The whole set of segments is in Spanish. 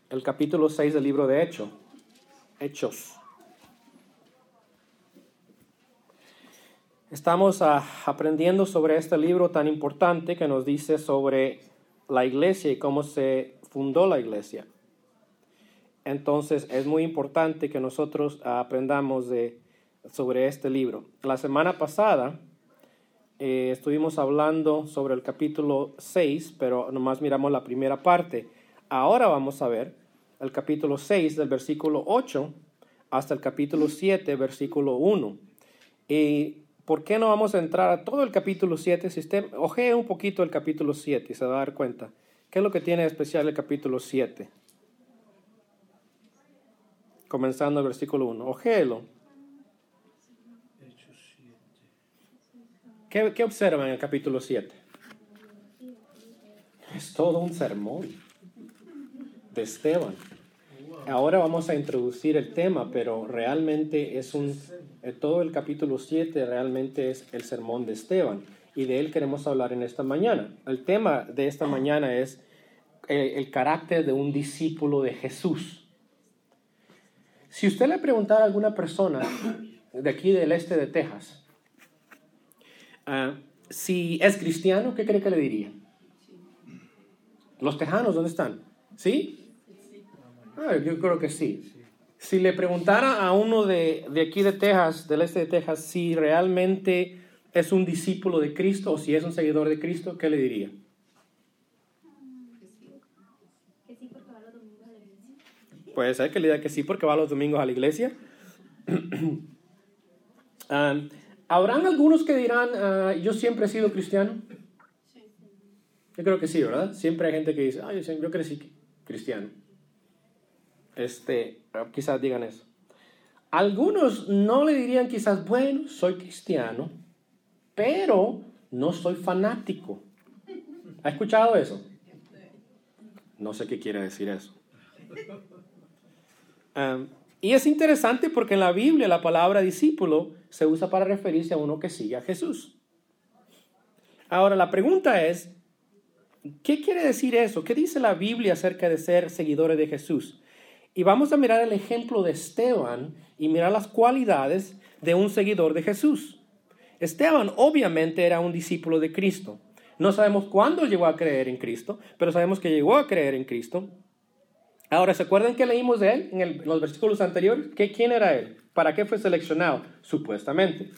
el capítulo 6 del libro de Hechos. Estamos aprendiendo sobre este libro tan importante que nos dice sobre la iglesia y cómo se fundó la iglesia. Entonces es muy importante que nosotros aprendamos sobre este libro. La semana pasada estuvimos hablando sobre el capítulo 6, pero nomás miramos la primera parte. Ahora vamos a ver el capítulo 6 del versículo 8 hasta el capítulo 7, versículo 1. ¿Y por qué no vamos a entrar a todo el capítulo 7? Si usted ojee un poquito el capítulo 7 y se va a dar cuenta. ¿Qué es lo que tiene de especial el capítulo 7? Comenzando el versículo 1. Ojéelo. ¿Qué observan en el capítulo 7? Es todo un sermón de Esteban. Ahora vamos a introducir el tema, pero realmente todo el capítulo 7 realmente es el sermón de Esteban, y de él queremos hablar en esta mañana. El tema de esta mañana es el carácter de un discípulo de Jesús. Si usted le preguntara a alguna persona de aquí del este de Texas, si es cristiano, ¿qué cree que le diría? ¿Los tejanos dónde están? ¿Sí? Yo creo que sí. Si le preguntara a uno de aquí de Texas, del este de Texas, si realmente es un discípulo de Cristo o si es un seguidor de Cristo, ¿qué le diría? Que sí, porque va los domingos a la iglesia. Puede ser que le diga que sí porque va los domingos a la iglesia. Habrán algunos que dirán, yo siempre he sido cristiano. Yo creo que sí, ¿verdad? Siempre hay gente que dice, yo crecí cristiano. Quizás digan eso. Algunos no le dirían quizás, bueno, soy cristiano, pero no soy fanático. ¿Ha escuchado eso? No sé qué quiere decir eso. Y es interesante porque en la Biblia la palabra discípulo se usa para referirse a uno que sigue a Jesús. Ahora la pregunta es, ¿qué quiere decir eso? ¿Qué dice la Biblia acerca de ser seguidores de Jesús? Y vamos a mirar el ejemplo de Esteban y mirar las cualidades de un seguidor de Jesús. Esteban obviamente era un discípulo de Cristo. No sabemos cuándo llegó a creer en Cristo, pero sabemos que llegó a creer en Cristo. Ahora, ¿se acuerdan que leímos de él en los versículos anteriores? ¿Quién era él? ¿Para qué fue seleccionado? Supuestamente.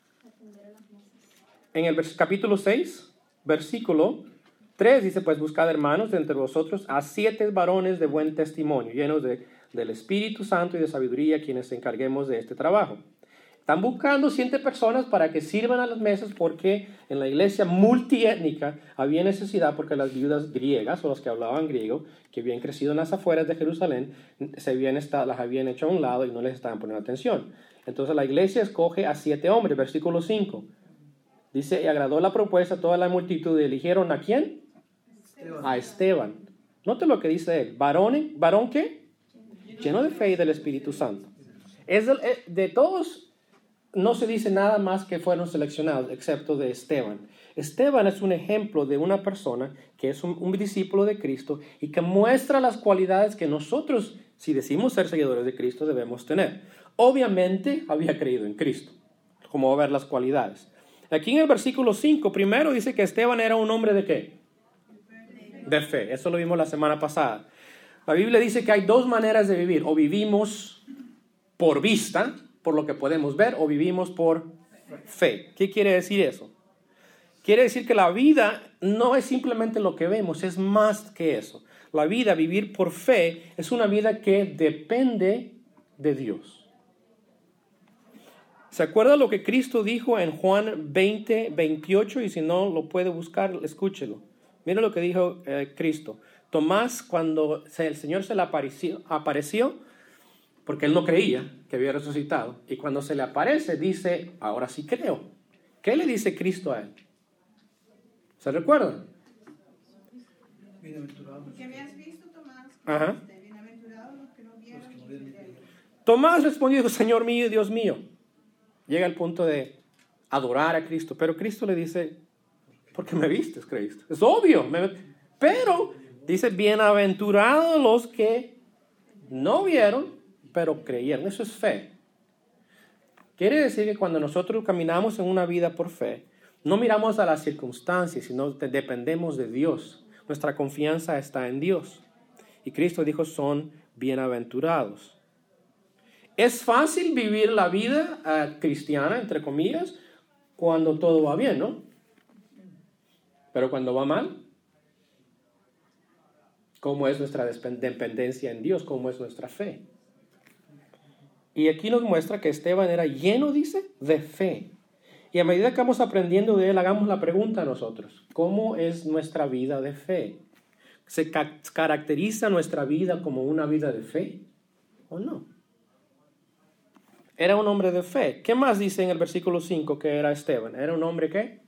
En el capítulo 6, versículo 3 dice, pues buscad hermanos de entre vosotros a 7 varones de buen testimonio, llenos del Espíritu Santo y de sabiduría, quienes se encarguemos de este trabajo. Están buscando 7 personas para que sirvan a las mesas porque en la iglesia multiétnica había necesidad porque las viudas griegas o las que hablaban griego, que habían crecido en las afueras de Jerusalén, las habían hecho a un lado y no les estaban poniendo atención. Entonces la iglesia escoge a 7 hombres, versículo 5. Dice, y agradó la propuesta a toda la multitud y eligieron ¿a quién? A Esteban. Note lo que dice él. ¿Varón qué? Lleno de fe y del Espíritu Santo. De todos no se dice nada más que fueron seleccionados, excepto de Esteban. Esteban es un ejemplo de una persona que es un discípulo de Cristo y que muestra las cualidades que nosotros, si decimos ser seguidores de Cristo, debemos tener. Obviamente había creído en Cristo, como va a ver las cualidades. Aquí en el versículo 5, primero dice que Esteban era un hombre de ¿qué? De fe. Eso lo vimos la semana pasada. La Biblia dice que hay 2 maneras de vivir. O vivimos por vista, por lo que podemos ver, o vivimos por fe. ¿Qué quiere decir eso? Quiere decir que la vida no es simplemente lo que vemos, es más que eso. La vida, vivir por fe, es una vida que depende de Dios. ¿Se acuerda lo que Cristo dijo en Juan 20, 28? Y si no lo puede buscar, escúchelo. Mira lo que dijo Cristo. Tomás, cuando el Señor se le apareció, porque él no creía que había resucitado, y cuando se le aparece dice, ahora sí creo. ¿Qué le dice Cristo a él? ¿Se recuerdan? ¿Qué habías visto, Tomás? Ajá. Bienaventurados los que no vieron y creyeron. Tomás respondió, Señor mío y Dios mío. Llega al punto de adorar a Cristo, pero Cristo le dice, porque me vistes, creíste. Es obvio, pero dice, bienaventurados los que No vieron, pero creyeron. Eso es fe. Quiere decir que cuando nosotros caminamos en una vida por fe, no miramos a las circunstancias, sino dependemos de Dios. Nuestra confianza está en Dios. Y Cristo dijo, son bienaventurados. Es fácil vivir la vida cristiana, entre comillas, cuando todo va bien, ¿no? Pero cuando va mal, ¿cómo es nuestra dependencia en Dios? ¿Cómo es nuestra fe? Y aquí nos muestra que Esteban era lleno, dice, de fe. Y a medida que vamos aprendiendo de él, hagamos la pregunta a nosotros. ¿Cómo es nuestra vida de fe? ¿Se caracteriza nuestra vida como una vida de fe o no? Era un hombre de fe. ¿Qué más dice en el versículo 5 que era Esteban? ¿Era un hombre qué?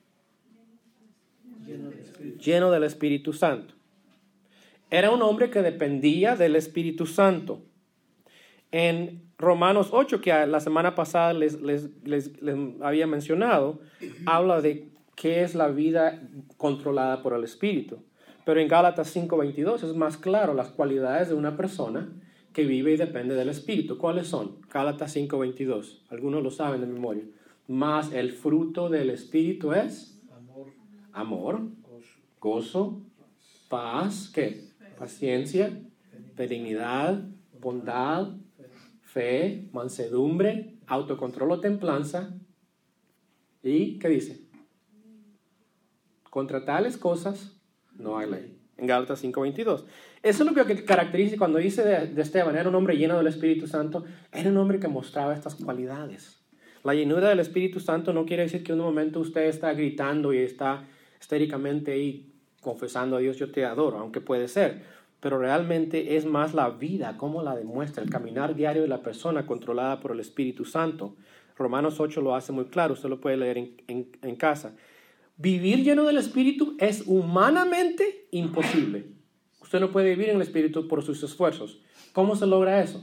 Lleno del Espíritu Santo. Era un hombre que dependía del Espíritu Santo. En Romanos 8, que la semana pasada les había mencionado, habla de qué es la vida controlada por el Espíritu. Pero en Gálatas 5:22 es más claro las cualidades de una persona que vive y depende del Espíritu. ¿Cuáles son? Gálatas 5:22. Algunos lo saben de memoria. Más el fruto del Espíritu es amor, gozo, paz, ¿qué? Paciencia, benignidad, bondad, fe, mansedumbre, autocontrol o templanza. ¿Y qué dice? Contra tales cosas no hay ley. En Gálatas 5:22. Eso es lo que caracteriza cuando dice de Esteban, era un hombre lleno del Espíritu Santo, era un hombre que mostraba estas cualidades. La llenura del Espíritu Santo no quiere decir que en un momento usted está gritando y está histéricamente ahí confesando a Dios, yo te adoro, aunque puede ser. Pero realmente es más la vida, cómo la demuestra, el caminar diario de la persona controlada por el Espíritu Santo. Romanos 8 lo hace muy claro, usted lo puede leer en casa. Vivir lleno del Espíritu es humanamente imposible. Usted no puede vivir en el Espíritu por sus esfuerzos. ¿Cómo se logra eso?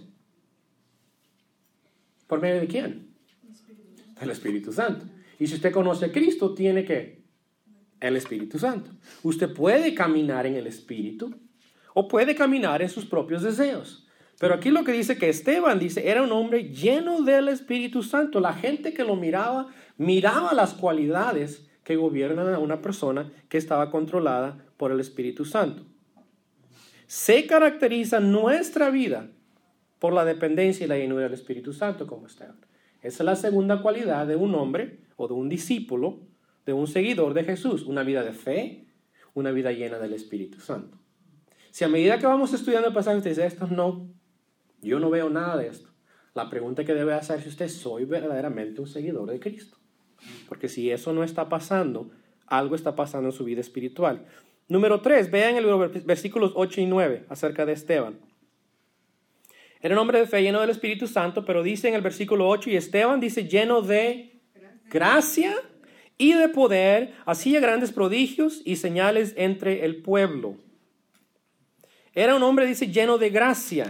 ¿Por medio de quién? El Espíritu Santo. Y si usted conoce a Cristo, tiene ¿qué? El Espíritu Santo. Usted puede caminar en el Espíritu o puede caminar en sus propios deseos. Pero aquí lo que dice que Esteban dice, era un hombre lleno del Espíritu Santo. La gente que lo miraba las cualidades que gobiernan a una persona que estaba controlada por el Espíritu Santo. Se caracteriza nuestra vida por la dependencia y la llenura del Espíritu Santo como Esteban. Esa es la segunda cualidad de un hombre o de un discípulo, de un seguidor de Jesús. Una vida de fe, una vida llena del Espíritu Santo. Si a medida que vamos estudiando el pasaje usted dice, yo no veo nada de esto. La pregunta que debe hacerse usted, ¿soy verdaderamente un seguidor de Cristo? Porque si eso no está pasando, algo está pasando en su vida espiritual. Número 3, vean el versículos 8 y 9 acerca de Esteban. Era un hombre de fe lleno del Espíritu Santo, pero dice en el versículo 8, y Esteban dice lleno de gracia y de poder, hacía grandes prodigios y señales entre el pueblo. Era un hombre, dice, lleno de gracia.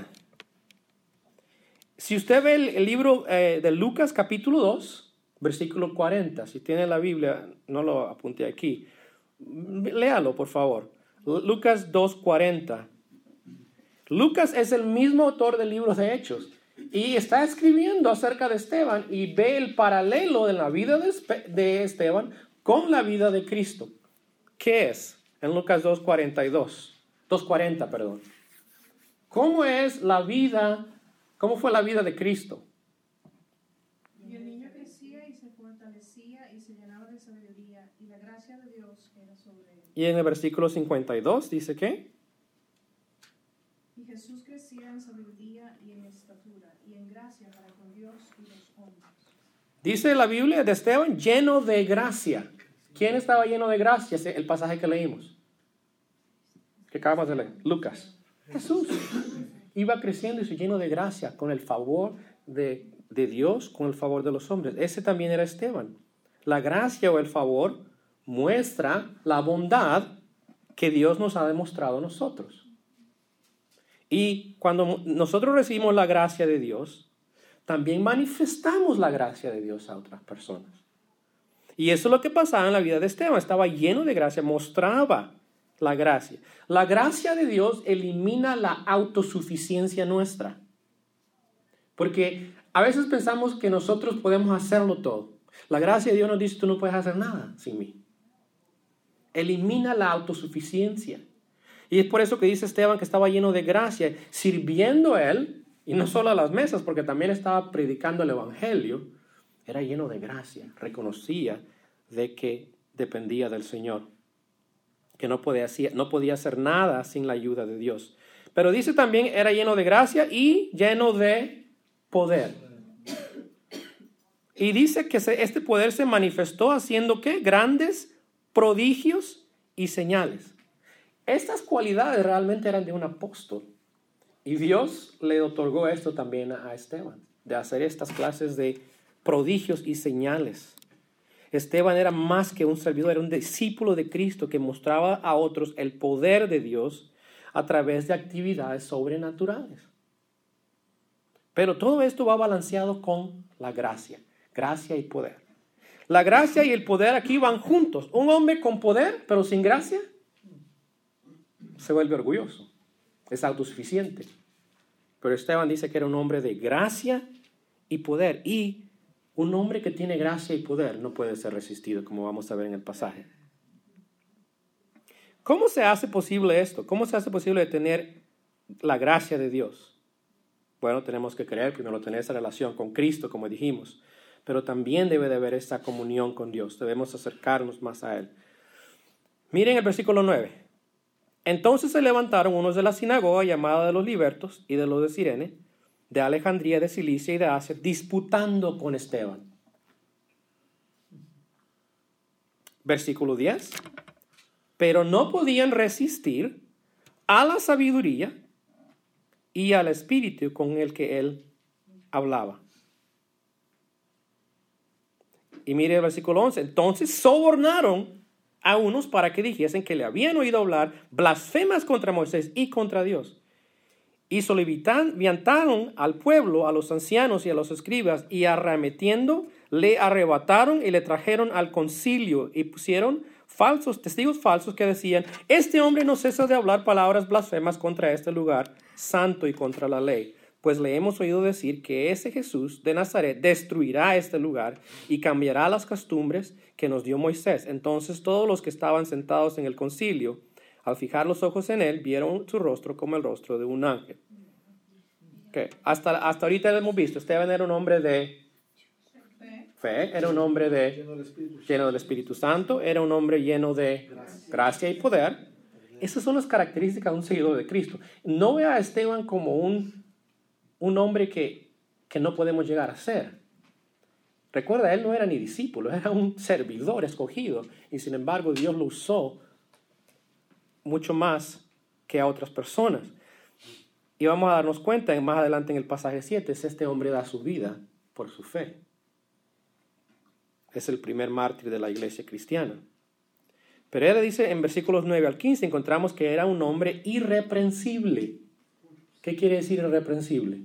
Si usted ve el libro de Lucas capítulo 2, versículo 40, si tiene la Biblia, no lo apunte aquí, léalo por favor. Lucas 2:40. Lucas es el mismo autor del libro de Hechos y está escribiendo acerca de Esteban y ve el paralelo de la vida de Esteban con la vida de Cristo. ¿Qué es? En Lucas 2:40, perdón. ¿Cómo fue la vida de Cristo? Y el niño crecía y se fortalecía y se llenaba de sabiduría y la gracia de Dios era sobre él. Y en el versículo 52 dice ¿qué? Y Jesús crecía en sabiduría y en estatura y en gracia para con Dios y los hombres. Dice la Biblia de Esteban lleno de gracia. ¿Quién estaba lleno de gracia? El pasaje que leímos. Que acabamos de leer. Lucas. Jesús. Iba creciendo y se lleno de gracia con el favor de Dios, con el favor de los hombres. Ese también era Esteban. La gracia o el favor muestra la bondad que Dios nos ha demostrado a nosotros. Y cuando nosotros recibimos la gracia de Dios, también manifestamos la gracia de Dios a otras personas. Y eso es lo que pasaba en la vida de Esteban. Estaba lleno de gracia, mostraba la gracia. La gracia de Dios elimina la autosuficiencia nuestra. Porque a veces pensamos que nosotros podemos hacerlo todo. La gracia de Dios nos dice, tú no puedes hacer nada sin mí. Elimina la autosuficiencia. Y es por eso que dice Esteban que estaba lleno de gracia, sirviendo a él, y no solo a las mesas, porque también estaba predicando el evangelio. Era lleno de gracia, reconocía de que dependía del Señor, que no podía hacer nada sin la ayuda de Dios. Pero dice también, era lleno de gracia y lleno de poder. Y dice que este poder se manifestó haciendo ¿qué? Grandes prodigios y señales. Estas cualidades realmente eran de un apóstol. Y Dios le otorgó esto también a Esteban, de hacer estas clases de prodigios y señales. Esteban era más que un servidor, era un discípulo de Cristo que mostraba a otros el poder de Dios a través de actividades sobrenaturales. Pero todo esto va balanceado con la gracia y poder. La gracia y el poder aquí van juntos. Un hombre con poder, pero sin gracia, se vuelve orgulloso, es autosuficiente. Pero Esteban dice que era un hombre de gracia y poder. Y un hombre que tiene gracia y poder no puede ser resistido, como vamos a ver en el pasaje. ¿Cómo se hace posible esto? ¿Cómo se hace posible tener la gracia de Dios? Bueno, tenemos que creer, primero tener esa relación con Cristo, como dijimos. Pero también debe de haber esa comunión con Dios. Debemos acercarnos más a Él. Miren el versículo 9. Entonces se levantaron unos de la sinagoga llamada de los libertos y de los de Cirene, de Alejandría, de Cilicia y de Asia, disputando con Esteban. Versículo 10. Pero no podían resistir a la sabiduría y al espíritu con el que él hablaba. Y mire el versículo 11. Entonces sobornaron a unos para que dijesen que le habían oído hablar blasfemas contra Moisés y contra Dios. Y soliviantaron al pueblo, a los ancianos y a los escribas, y arremetiendo, le arrebataron y le trajeron al concilio, y pusieron testigos falsos que decían, este hombre no cesa de hablar palabras blasfemas contra este lugar santo y contra la ley. Pues le hemos oído decir que ese Jesús de Nazaret destruirá este lugar y cambiará las costumbres que nos dio Moisés. Entonces todos los que estaban sentados en el concilio, al fijar los ojos en él, vieron su rostro como el rostro de un ángel. Okay. Hasta ahorita hemos visto, Esteban era un hombre de fe, era un hombre lleno del Espíritu Santo, era un hombre lleno de gracia y poder. Esas son las características de un seguidor de Cristo. No ve a Esteban como un hombre que no podemos llegar a ser. Recuerda, él no era ni discípulo, era un servidor escogido. Y sin embargo, Dios lo usó mucho más que a otras personas. Y vamos a darnos cuenta, más adelante en el pasaje 7, este hombre da su vida por su fe. Es el primer mártir de la iglesia cristiana. Pero él dice en versículos 9 al 15, encontramos que era un hombre irreprensible. ¿Qué quiere decir irreprensible?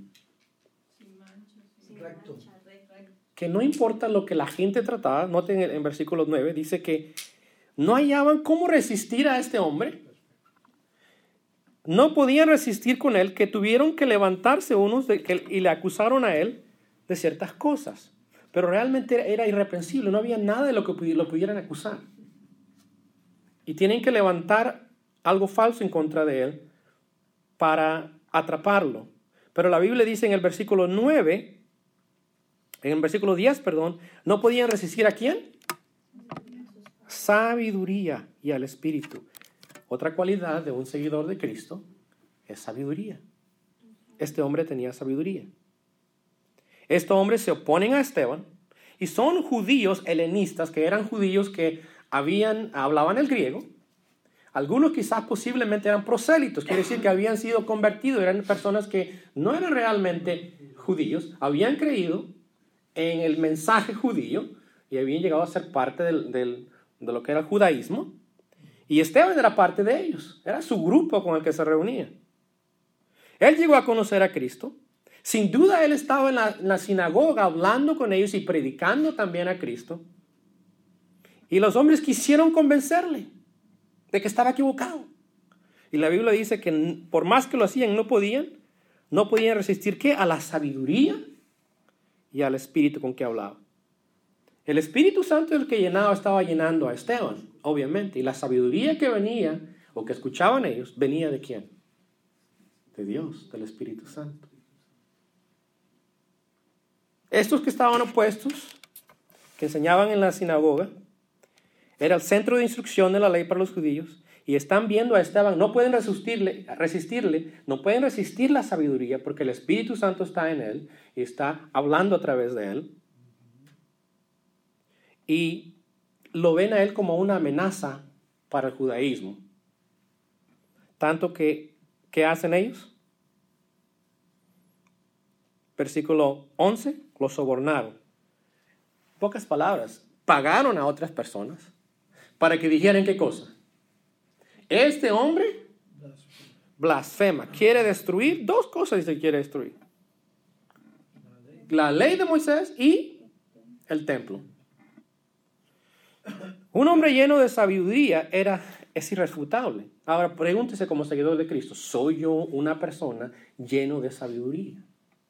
Recto. Que no importa lo que la gente trataba, noten en versículo 9, dice que no hallaban cómo resistir a este hombre. No podían resistir con él, que tuvieron que levantarse unos y le acusaron a él de ciertas cosas. Pero realmente era irreprensible, no había nada de lo que lo pudieran acusar. Y tienen que levantar algo falso en contra de él para atraparlo. Pero la Biblia dice en el versículo 9, en el versículo 10, no podían resistir ¿a quién? Sabiduría y al Espíritu. Otra cualidad de un seguidor de Cristo es sabiduría. Este hombre tenía sabiduría. Estos hombres se oponen a Esteban y son judíos helenistas, que eran judíos que hablaban el griego. Algunos quizás posiblemente eran prosélitos, quiere decir que habían sido convertidos, eran personas que no eran realmente judíos, habían creído en el mensaje judío y habían llegado a ser parte de lo que era el judaísmo. Y Esteban era parte de ellos, era su grupo con el que se reunía. Él llegó a conocer a Cristo. Sin duda él estaba en la sinagoga hablando con ellos y predicando también a Cristo. Y los hombres quisieron convencerle de que estaba equivocado. Y la Biblia dice que por más que lo hacían, no podían resistir, ¿qué? A la sabiduría y al Espíritu con que hablaba. El Espíritu Santo es el que estaba llenando a Esteban, obviamente. Y la sabiduría que venía, o que escuchaban ellos, venía ¿de quién? De Dios, del Espíritu Santo. Estos que estaban opuestos, que enseñaban en la sinagoga, era el centro de instrucción de la ley para los judíos, y están viendo a Esteban, no pueden resistirle, no pueden resistir la sabiduría, porque el Espíritu Santo está en él, y está hablando a través de él, y lo ven a él como una amenaza para el judaísmo. Tanto que, ¿qué hacen ellos? Versículo 11, lo sobornaron. Pocas palabras, pagaron a otras personas para que dijeran ¿qué cosa? Este hombre blasfema, quiere destruir, dos cosas dice que quiere destruir. La ley de Moisés y el templo. Un hombre lleno de sabiduría es irrefutable. Ahora pregúntese como seguidor de Cristo, ¿soy yo una persona lleno de sabiduría?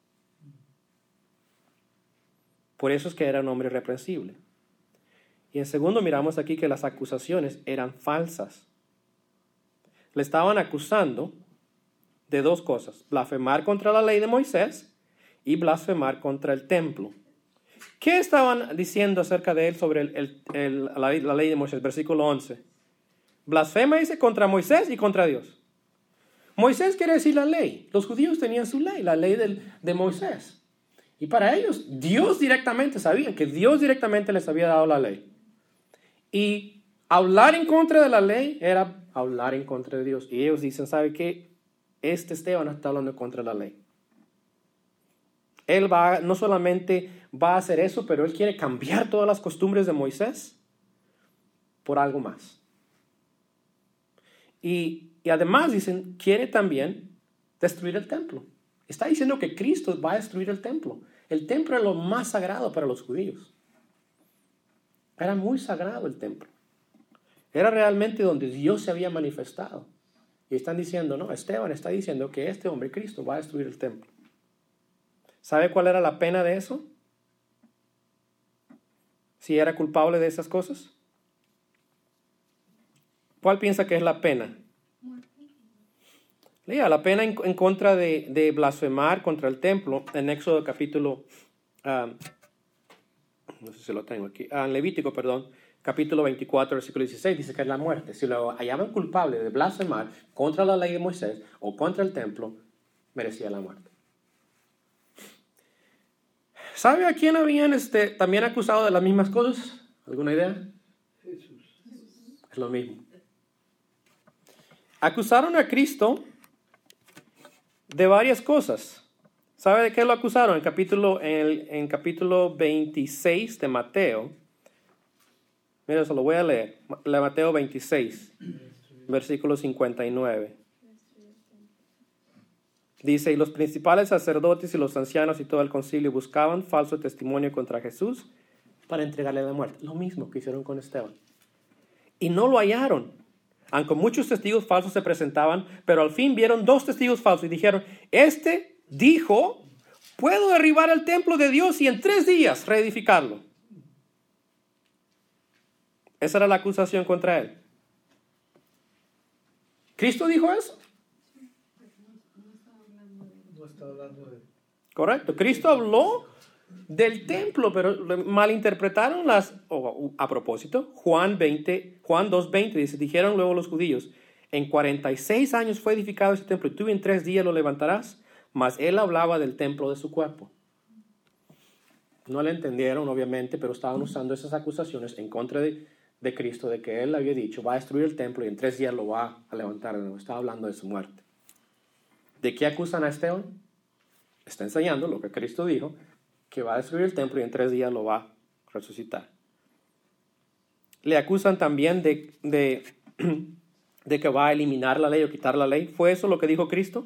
Por eso es que era un hombre irreprensible. Y en segundo miramos aquí que las acusaciones eran falsas. Le estaban acusando de dos cosas: blasfemar contra la ley de Moisés y blasfemar contra el templo. ¿Qué estaban diciendo acerca de él sobre la ley de Moisés? Versículo 11. Blasfema dice contra Moisés y contra Dios. Moisés quiere decir la ley. Los judíos tenían su ley, la ley de Moisés. Y para ellos, Dios directamente, sabían que Dios directamente les había dado la ley. Y hablar en contra de la ley era hablar en contra de Dios. Y ellos dicen, ¿sabe qué? Esteban está hablando contra la ley. Él no solamente va a hacer eso, pero él quiere cambiar todas las costumbres de Moisés por algo más. Y además dicen, quiere también destruir el templo. Está diciendo que Cristo va a destruir el templo. El templo era lo más sagrado para los judíos. Era muy sagrado el templo. Era realmente donde Dios se había manifestado. Y están diciendo, no, Esteban está diciendo que este hombre, Cristo, va a destruir el templo. ¿Sabe cuál era la pena de eso? Si era culpable de esas cosas. ¿Cuál piensa que es la pena? Lea, la pena en contra de blasfemar contra el templo en Éxodo capítulo, no sé si lo tengo aquí, en Levítico, perdón, capítulo 24, versículo 16, dice que es la muerte. Si lo hallaban culpable de blasfemar contra la ley de Moisés o contra el templo, merecía la muerte. ¿Sabe a quién habían también acusado de las mismas cosas? ¿Alguna idea? Jesús. Es lo mismo. Acusaron a Cristo de varias cosas. ¿Sabe de qué lo acusaron? En capítulo 26 de Mateo. Mira, se lo voy a leer. Mateo 26, versículo 59. Dice, y los principales sacerdotes y los ancianos y todo el concilio buscaban falso testimonio contra Jesús para entregarle la muerte. Lo mismo que hicieron con Esteban. Y no lo hallaron. Aunque muchos testigos falsos se presentaban, pero al fin vieron 2 testigos falsos y dijeron, este dijo, puedo derribar el templo de Dios y en 3 días reedificarlo. Esa era la acusación contra él. ¿Cristo dijo eso? No está hablando de... Correcto. Cristo habló del templo, pero malinterpretaron a propósito, Juan 2:20 dice, dijeron luego los judíos, en 46 años fue edificado ese templo y tú en 3 días lo levantarás, mas él hablaba del templo de su cuerpo. No le entendieron, obviamente, pero estaban usando esas acusaciones en contra de Cristo, de que él había dicho, va a destruir el templo y en 3 días lo va a levantar de nuevo. Estaba hablando de su muerte. ¿De qué acusan a Esteban? Está enseñando lo que Cristo dijo, que va a destruir el templo y en 3 días lo va a resucitar. Le acusan también de que va a eliminar la ley o quitar la ley. ¿Fue eso lo que dijo Cristo?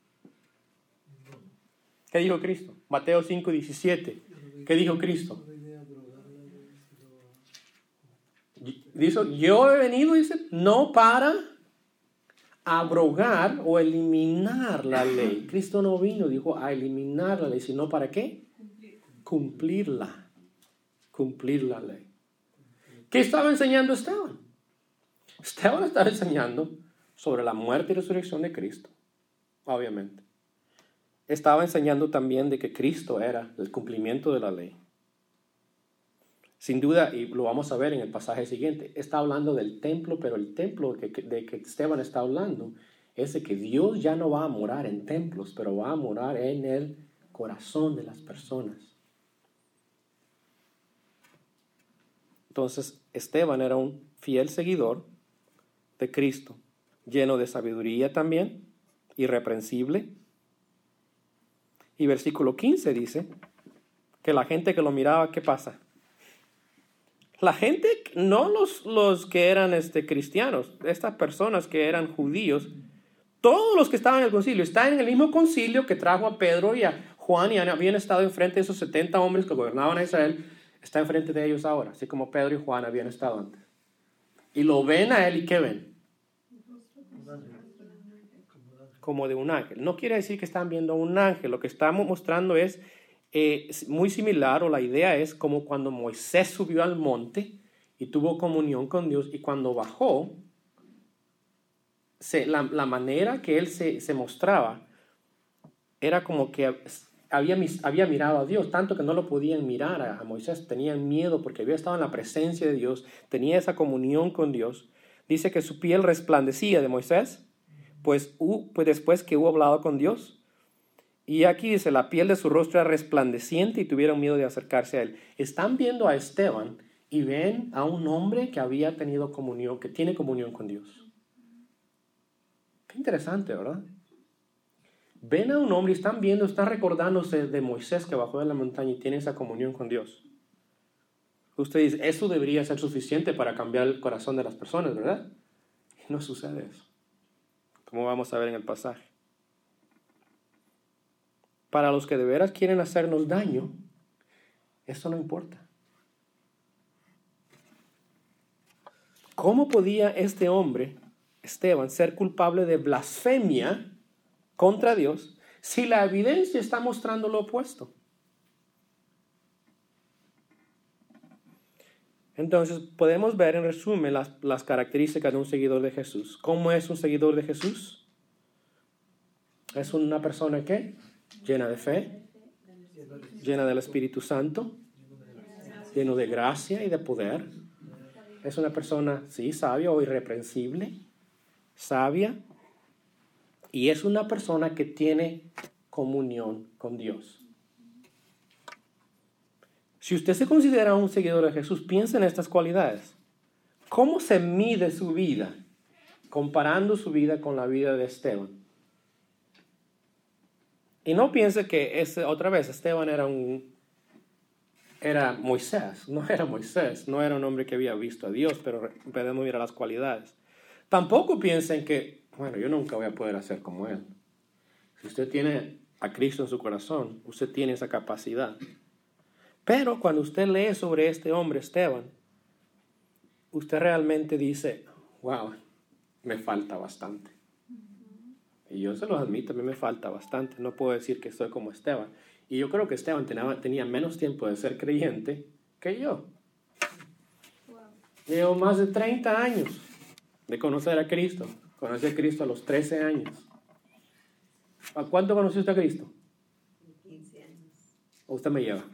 ¿Qué dijo Cristo? Mateo 5:17. ¿Qué dijo Cristo? Dice, yo he venido, dice, no para abrogar o eliminar la ley. Cristo no vino, dijo, a eliminar la ley, sino para ¿qué? Cumplirla. Cumplir la ley. ¿Qué estaba enseñando Esteban? Esteban estaba enseñando sobre la muerte y resurrección de Cristo, obviamente. Estaba enseñando también de que Cristo era el cumplimiento de la ley. Sin duda, y lo vamos a ver en el pasaje siguiente, está hablando del templo, pero el templo de que Esteban está hablando es de que Dios ya no va a morar en templos, pero va a morar en el corazón de las personas. Entonces, Esteban era un fiel seguidor de Cristo, lleno de sabiduría también, irreprensible. Y versículo 15 dice que la gente que lo miraba, ¿qué pasa? La gente, no los que eran cristianos, estas personas que eran judíos, todos los que estaban en el concilio, están en el mismo concilio que trajo a Pedro y a Juan y habían estado enfrente de esos 70 hombres que gobernaban a Israel, está enfrente de ellos ahora, así como Pedro y Juan habían estado antes. Y lo ven a él y ¿qué ven? Como de un ángel. No quiere decir que están viendo un ángel, lo que estamos mostrando es muy similar, o la idea es como cuando Moisés subió al monte y tuvo comunión con Dios, y cuando bajó, la manera que él se mostraba era como que había mirado a Dios, tanto que no lo podían mirar a Moisés, tenían miedo porque había estado en la presencia de Dios, tenía esa comunión con Dios. Dice que su piel resplandecía de Moisés, pues después que hubo hablado con Dios. Y aquí dice, la piel de su rostro era resplandeciente y tuvieron miedo de acercarse a él. Están viendo a Esteban y ven a un hombre que había tenido comunión, que tiene comunión con Dios. Qué interesante, ¿verdad? Ven a un hombre y están recordándose de Moisés que bajó de la montaña y tiene esa comunión con Dios. Usted dice, eso debería ser suficiente para cambiar el corazón de las personas, ¿verdad? Y no sucede eso, como vamos a ver en el pasaje. Para los que de veras quieren hacernos daño, eso no importa. ¿Cómo podía este hombre, Esteban, ser culpable de blasfemia contra Dios si la evidencia está mostrando lo opuesto? Entonces, podemos ver en resumen las características de un seguidor de Jesús. ¿Cómo es un seguidor de Jesús? Es una persona que llena de fe, llena del Espíritu Santo, lleno de gracia y de poder. Es una persona, sí, sabia o irreprensible, sabia, y es una persona que tiene comunión con Dios. Si usted se considera un seguidor de Jesús, piensa en estas cualidades. ¿Cómo se mide su vida comparando su vida con la vida de Esteban? Y no piense que otra vez Esteban era Moisés. No era Moisés, no era un hombre que había visto a Dios, pero podemos mirar las cualidades. Tampoco piensen que, bueno, yo nunca voy a poder hacer como él. Si usted tiene a Cristo en su corazón, usted tiene esa capacidad. Pero cuando usted lee sobre este hombre, Esteban, usted realmente dice, wow, me falta bastante. Y yo se los admito, a mí me falta bastante. No puedo decir que soy como Esteban. Y yo creo que Esteban tenía menos tiempo de ser creyente que yo. Llevo más de 30 años de conocer a Cristo. Conocí a Cristo a los 13 años. ¿A cuánto conoció usted a Cristo? 15 años. ¿O usted me lleva?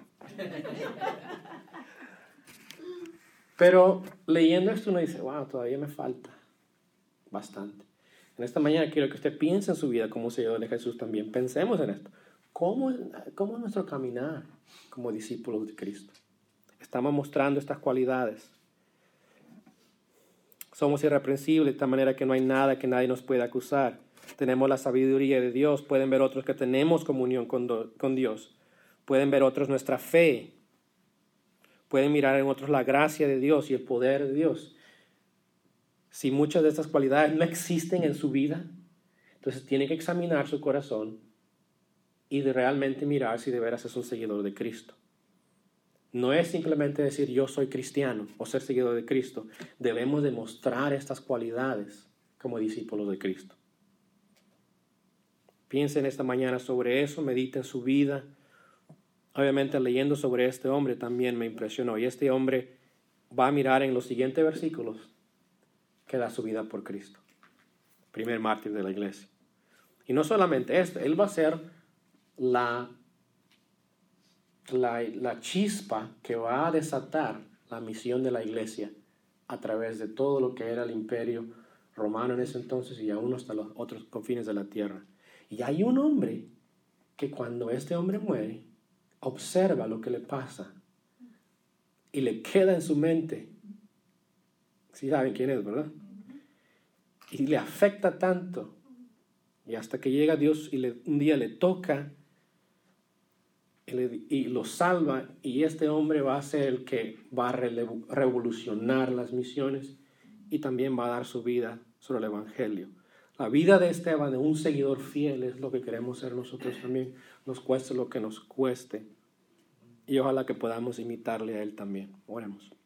Pero leyendo esto uno dice, wow, todavía me falta bastante. En esta mañana quiero que usted piense en su vida como seguidor de Jesús también. Pensemos en esto. ¿Cómo es nuestro caminar como discípulos de Cristo? Estamos mostrando estas cualidades. Somos irreprensibles de tal manera que no hay nada que nadie nos pueda acusar. Tenemos la sabiduría de Dios. Pueden ver otros que tenemos comunión con Dios. Pueden ver otros nuestra fe. Pueden mirar en otros la gracia de Dios y el poder de Dios. Si muchas de estas cualidades no existen en su vida, entonces tiene que examinar su corazón y de realmente mirar si de veras es un seguidor de Cristo. No es simplemente decir yo soy cristiano o ser seguidor de Cristo. Debemos demostrar estas cualidades como discípulos de Cristo. Piensen esta mañana sobre eso, mediten su vida. Obviamente leyendo sobre este hombre también me impresionó. Y este hombre va a mirar en los siguientes versículos que da su vida por Cristo. Primer mártir de la iglesia. Y no solamente esto, él va a ser la chispa que va a desatar la misión de la iglesia a través de todo lo que era el imperio romano en ese entonces y aún hasta los otros confines de la tierra. Y hay un hombre que cuando este hombre muere, observa lo que le pasa y le queda en su mente. Sí saben quién es, ¿verdad? Y le afecta tanto. Y hasta que llega Dios y un día le toca y lo salva. Y este hombre va a ser el que va a revolucionar las misiones y también va a dar su vida sobre el Evangelio. La vida de Esteban, de un seguidor fiel, es lo que queremos ser nosotros también. Nos cueste lo que nos cueste. Y ojalá que podamos imitarle a él también. Oremos.